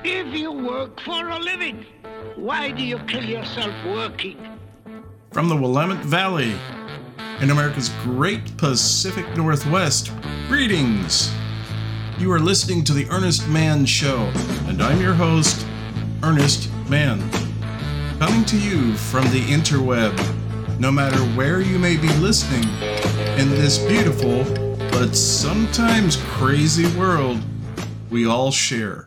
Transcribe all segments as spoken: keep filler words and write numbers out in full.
If you work for a living, why do you kill yourself working? From the Willamette Valley in America's great Pacific Northwest, greetings! You are listening to the Earnest Mann Show, and I'm your host, Earnest Mann. Coming to you from the interweb, no matter where you may be listening in this beautiful, but sometimes crazy world we all share.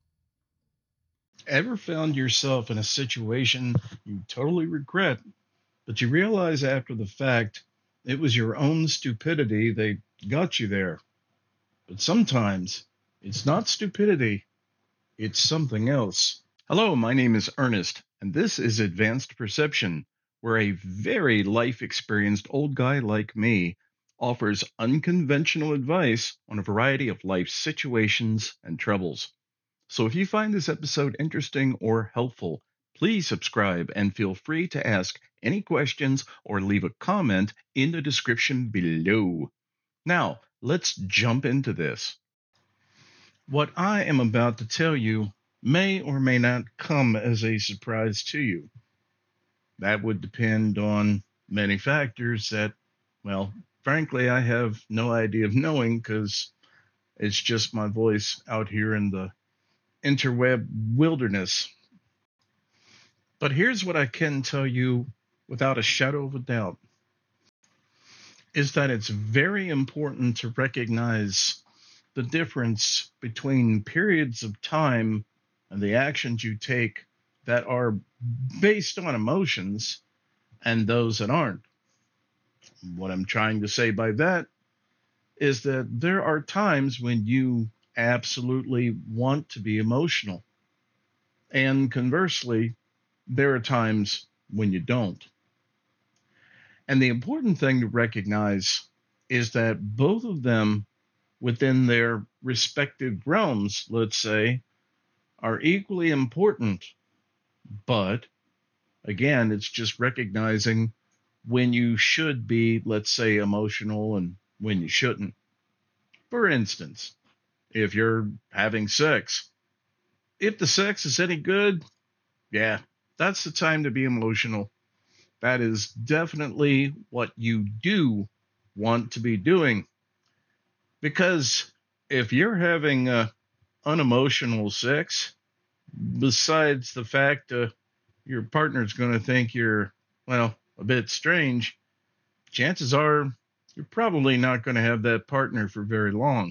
Ever found yourself in a situation you totally regret, but you realize after the fact it was your own stupidity that got you there? But sometimes it's not stupidity, it's something else. Hello, my name is Ernest, and this is Advanced Perception, where a very life-experienced old guy like me offers unconventional advice on a variety of life situations and troubles. So if you find this episode interesting or helpful, please subscribe and feel free to ask any questions or leave a comment in the description below. Now, let's jump into this. What I am about to tell you may or may not come as a surprise to you. That would depend on many factors that, well, frankly, I have no idea of knowing because it's just my voice out here in the interweb wilderness. But here's what I can tell you without a shadow of a doubt, is that it's very important to recognize the difference between periods of time and the actions you take that are based on emotions and those that aren't. What I'm trying to say by that is that there are times when you absolutely want to be emotional. And conversely, there are times when you don't. And the important thing to recognize is that both of them within their respective realms, let's say, are equally important. But again, it's just recognizing when you should be, let's say, emotional and when you shouldn't. For instance, if you're having sex, if the sex is any good, yeah, that's the time to be emotional. That is definitely what you do want to be doing. Because if you're having uh, unemotional sex, besides the fact uh, your partner's going to think you're, well, a bit strange, chances are you're probably not going to have that partner for very long.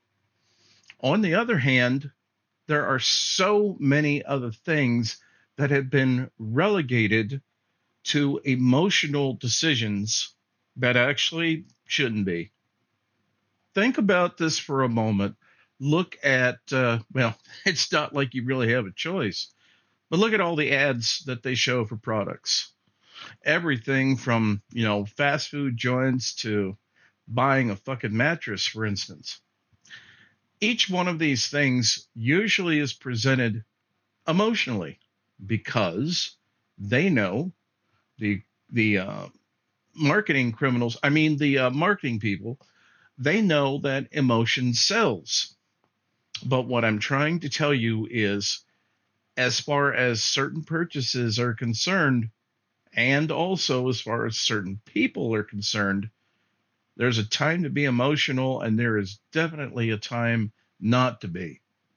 On the other hand, there are so many other things that have been relegated to emotional decisions that actually shouldn't be. Think about this for a moment. Look at, uh, well, it's not like you really have a choice, but look at all the ads that they show for products. Everything from, you know, fast food joints to buying a fucking mattress, for instance. Each one of these things usually is presented emotionally because they know the the uh, marketing criminals, I mean the uh, marketing people, they know that emotion sells. But what I'm trying to tell you is, as far as certain purchases are concerned, and also as far as certain people are concerned, there's a time to be emotional and there is definitely a time not to be.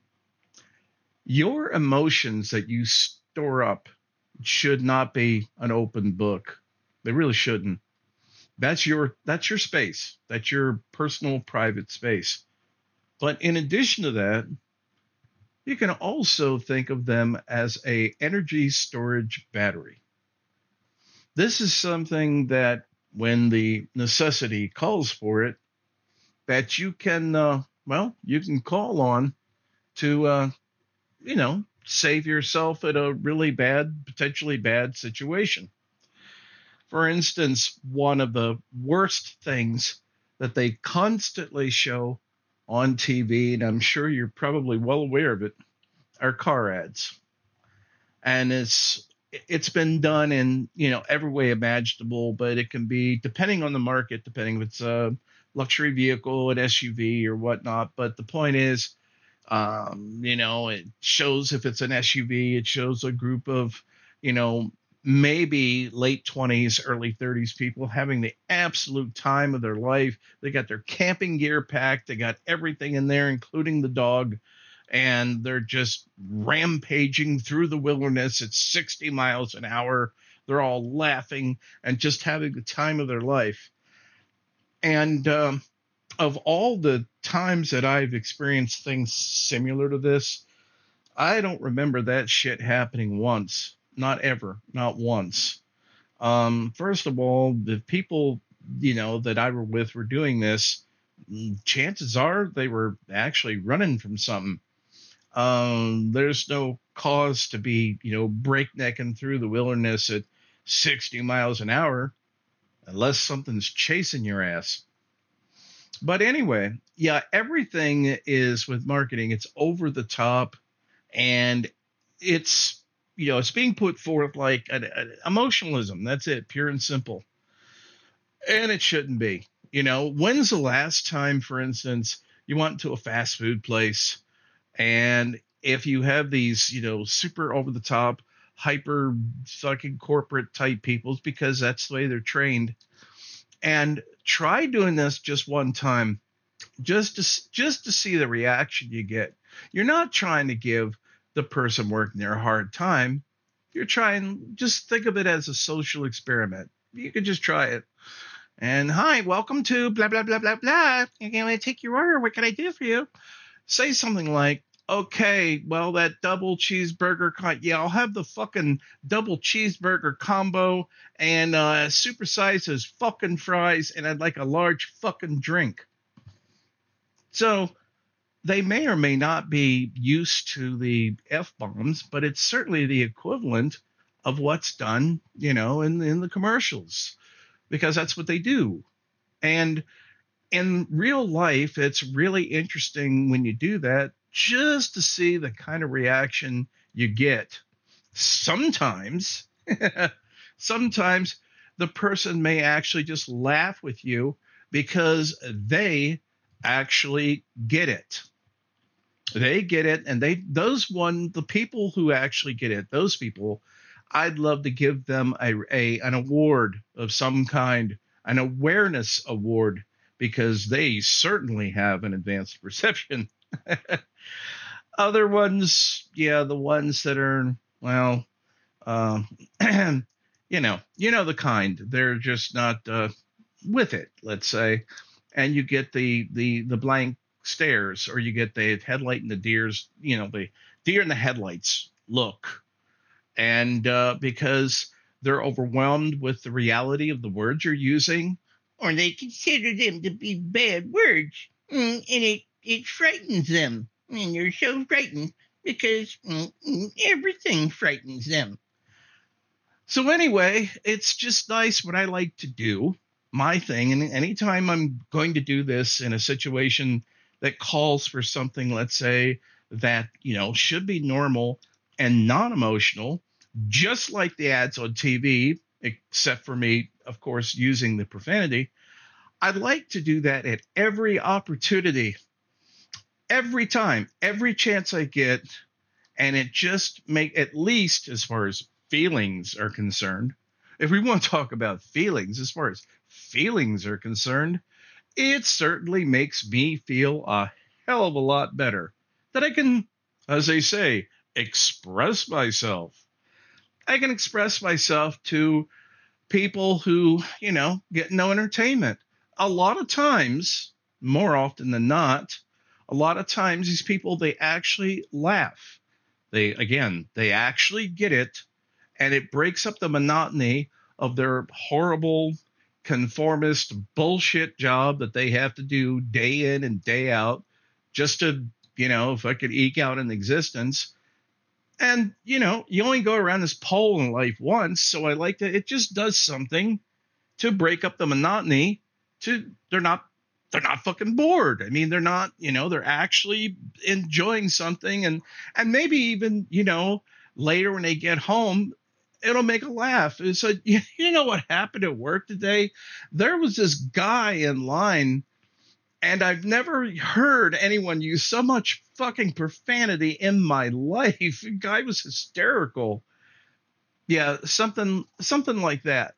Your emotions that you store up should not be an open book. They really shouldn't. That's your that's your space. That's your personal private space. But in addition to that, you can also think of them as a energy storage battery. This is something that when the necessity calls for it, that you can, uh, well, you can call on to, uh, you know, save yourself in a really bad, potentially bad situation. For instance, one of the worst things that they constantly show on T V, and I'm sure you're probably well aware of it, are car ads. And it's it's been done in, you know, every way imaginable, but it can be, depending on the market, depending if it's a luxury vehicle, an S U V or whatnot. But the point is, Um, you know, it shows if it's an S U V, it shows a group of, you know, maybe late twenties, early thirties people having the absolute time of their life. They got their camping gear packed, they got everything in there, including the dog, and they're just rampaging through the wilderness at sixty miles an hour. They're all laughing and just having the time of their life. And um, of all the times that I've experienced things similar to this, I don't remember that shit happening once. Not ever. Not once. Um, first of all, the people, you know, that I were with were doing this. Chances are they were actually running from something. Um, there's no cause to be, you know, breaknecking through the wilderness at sixty miles an hour unless something's chasing your ass. But anyway, yeah, everything is with marketing. It's over the top, and it's, you know, it's being put forth like an, an emotionalism. That's it, pure and simple. And it shouldn't be. You know, when's the last time, for instance, you went to a fast food place, and if you have these, you know, super over the top, hyper fucking corporate type peoples, because that's the way they're trained, and try doing this just one time, just to just to see the reaction you get. You're not trying to give the person working there a hard time. You're trying, just think of it as a social experiment. You could just try it. And hi, welcome to blah blah blah blah blah. You're going to take your order. What can I do for you? Say something like, okay, well, that double cheeseburger, con- yeah, I'll have the fucking double cheeseburger combo and uh, supersize those fucking fries, and I'd like a large fucking drink. So they may or may not be used to the F-bombs, but it's certainly the equivalent of what's done, you know, in, in the commercials, because that's what they do. And in real life, it's really interesting when you do that, just to see the kind of reaction you get. Sometimes, sometimes the person may actually just laugh with you because they actually get it. They get it, and they those one the people who actually get it, those people, I'd love to give them a, a an award of some kind, an awareness award, because they certainly have an advanced perception. Other ones, yeah, the ones that are, well, uh, you know, you know the kind. They're just not uh, with it, let's say, and you get the the the blank stares, or you get the headlight and the deers, you know, the deer in the headlights look, and uh, because they're overwhelmed with the reality of the words you're using, or they consider them to be bad words, mm, and it, it frightens them. And they're so frightened because mm, mm, everything frightens them. So anyway, it's just nice what I like to do, my thing. And anytime I'm going to do this in a situation that calls for something, let's say, that, you know, should be normal and non-emotional, just like the ads on T V, except for me, of course, using the profanity, I'd like to do that at every opportunity, every time, every chance I get. And it just make, at least as far as feelings are concerned, if we want to talk about feelings, as far as feelings are concerned, it certainly makes me feel a hell of a lot better that I can, as they say, express myself. I can express myself to people who, you know, get no entertainment. A lot of times, more often than not, a lot of times these people, they actually laugh. They, again, they actually get it, and it breaks up the monotony of their horrible, conformist bullshit job that they have to do day in and day out just to, you know, if I could eke out an existence. And, you know, you only go around this pole in life once, so I like to, it just does something to break up the monotony. To, they're not, they're not fucking bored. I mean, they're not, you know, they're actually enjoying something, and, and maybe even, you know, later when they get home, it'll make a laugh. So, you, you know what happened at work today? There was this guy in line, And I've never heard anyone use so much fucking profanity in my life. The guy was hysterical. Yeah, something something like that.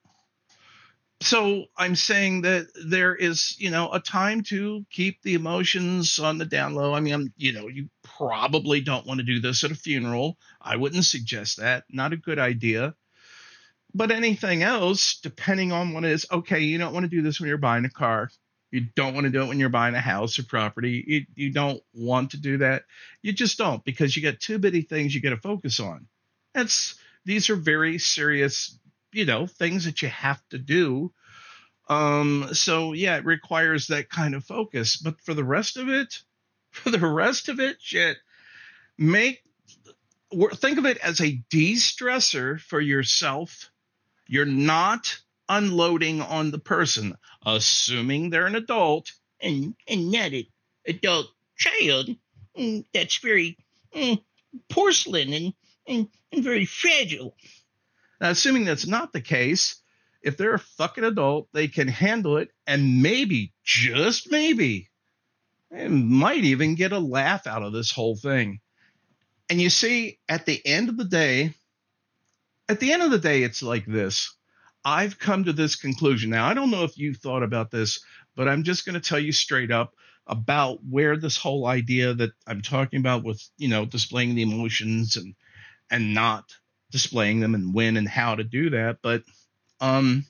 So I'm saying that there is, you know, a time to keep the emotions on the down low. I mean, I'm, you know, you probably don't want to do this at a funeral. I wouldn't suggest that. Not a good idea. But anything else, depending on what it is, okay, you don't want to do this when you're buying a car. You don't want to do it when you're buying a house or property. You, you don't want to do that. You just don't, because you got too many things you got to focus on. That's these are very serious, you know, things that you have to do. Um, so yeah, it requires that kind of focus. But for the rest of it, for the rest of it, shit, make think of it as a de-stressor for yourself. You're not unloading on the person, assuming they're an adult and, and not an adult child. Mm, that's very mm, porcelain and, and, and very fragile. Now, assuming that's not the case, if they're a fucking adult, they can handle it, and maybe, just maybe, they might even get a laugh out of this whole thing. And you see, at the end of the day, at the end of the day, it's like this. I've come to this conclusion. Now, I don't know if you thought about this, but I'm just going to tell you straight up about where this whole idea that I'm talking about with, you know, displaying the emotions and and not displaying them and when and how to do that. But um,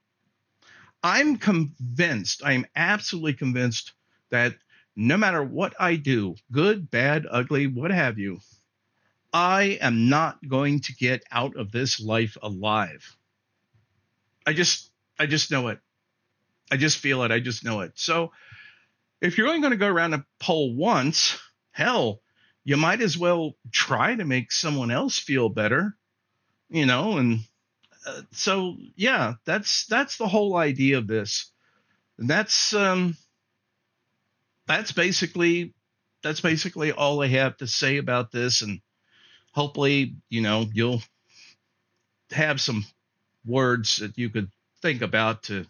I'm convinced, I'm absolutely convinced that no matter what I do, good, bad, ugly, what have you, I am not going to get out of this life alive. I just, I just know it. I just feel it. I just know it. So if you're only going to go around a pole once, hell, you might as well try to make someone else feel better, you know? And uh, so, yeah, that's, that's the whole idea of this. And that's, um, that's basically, that's basically all I have to say about this. And hopefully, you know, you'll have some words that you could think about to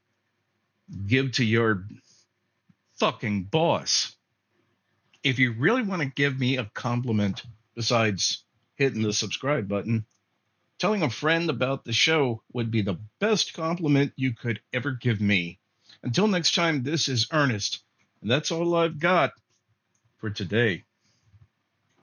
give to your fucking boss. If you really want to give me a compliment besides hitting the subscribe button, telling a friend about the show would be the best compliment you could ever give me. Until next time, this is Ernest, and that's all I've got for today.